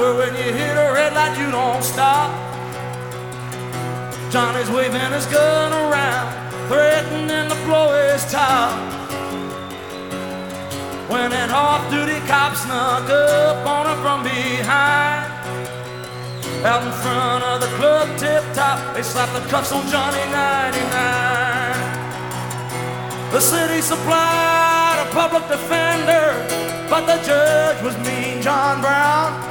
But when you hit a red light, you don't stop. Johnny's waving his gun around, threatening to blow his top. When an off-duty cop snuck up on him from behind, out in front of the club tip-top, they slapped the cuffs on Johnny 99. The city supplied a public defender, but the judge was Mean John Brown.